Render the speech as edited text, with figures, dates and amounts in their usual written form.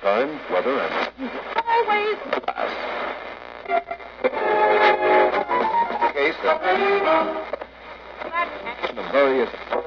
time, weather, and Always. case of the various